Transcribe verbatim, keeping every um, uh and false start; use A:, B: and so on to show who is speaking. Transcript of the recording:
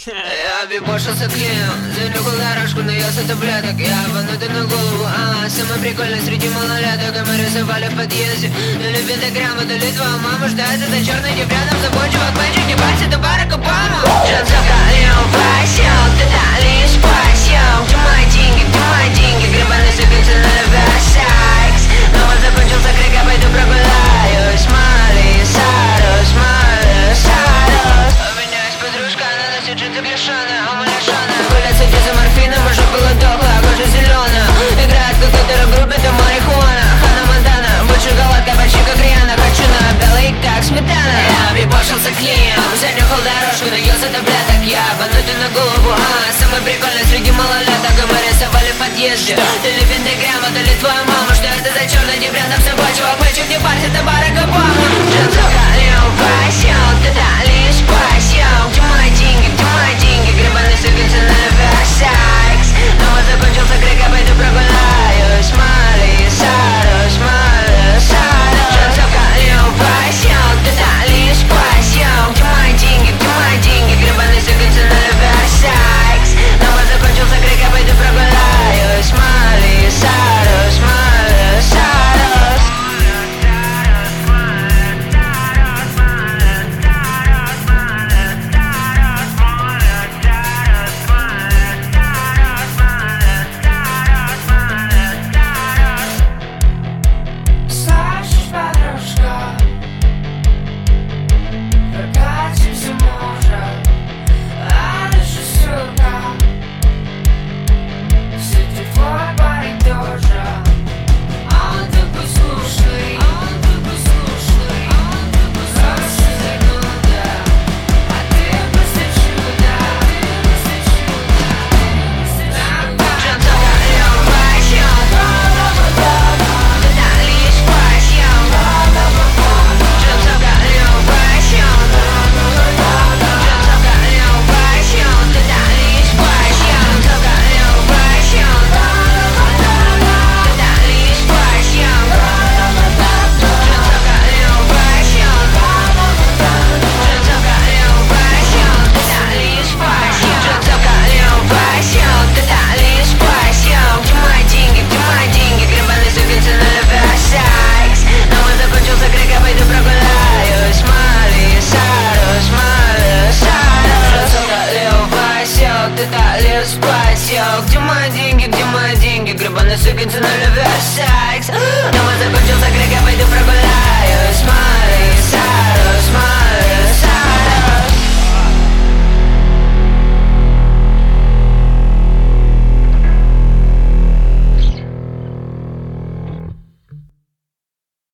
A: Я бибошился клеем, занюхал дорожку, наелся таблеток. Я банутый на голову, а самое прикольное среди малолеток. И мы рисовали в подъезде, или пентаграмму, то ли твоя мама ждается за черный дебрядом. Забочу, как мальчик, не парься, ты Барак Обама. Джанцовка, Лео, Васил, ты дали спасил. Где мои деньги, где мои деньги, гребаный сыпется на секс. Но вот закончился крик, я пойду прогуляюсь. Мали, Сарус, Мали, Сарус. У меня есть подружка, она носит джинсы клешаные, а мы лишаные. Гулять с этим морфином, уже было дохлая, кожа зеленая. Играет в какой-то рэп-группе, там марихуана. Хана Монтана, больше шоколадка, почти как Риана. Хочу на белый, как сметана. Я бибошился клеем, занюхал дорожку, наелся таблеток. Я банутый на голову, а самый прикольный среди малолеток. И мы рисовали в подъезде, то ли пентаграмма, то ли твоя мама. Что это за черный дебрядом собачьего? Мальчик, не парься, ты Барак Обама. Джанцовка, Лео, Васил, ты дали спасил. Где мои деньги, где мои деньги, гребаный сыпется на секс. Но вот закончился крик, я пойду прогуляюсь. Мали, Сарус, Мали, Сарус. Джанцовка, Лео, Васил, ты дали спасил. Где мои деньги, где мои деньги, гребаный сыпется на секс. Но вот закончился крик, я пойду прогуляюсь. Мали, Сарус, Мали, Сарус.
B: Слышишь, подружка, прокатимся, может, а дальше сука, сидит твой парень тоже. А он такой слушный, а он такой слушный, а он такой хороший зануда. А ты просто чудо, ты просто чудо, ты просто чудо.
A: Джанцовка, Лео, Васил, ты дали спасил. Джанцовка, Лео, Васил, Джанцовка, Лео, Васил, ты дали спасил. Джанцовка, Лео, Васил, ты дали спасил. Джанцовка, Лео, Васил, Джанцовка, Лео, Васил, ты дали спасил. Джанцовка, Лео, Васил, ты дали спасил. Где мои деньги, где мои деньги, гребаный сыпется на секс. Но вот закончился крик, я пойду прогуляюсь. Мали, Сарус, Мали, Сарус. Джанцовка, Лео, Васил, ты дали спасил. Где мои деньги, где мои деньги, гребаный сыпется на секс. Но вот закончился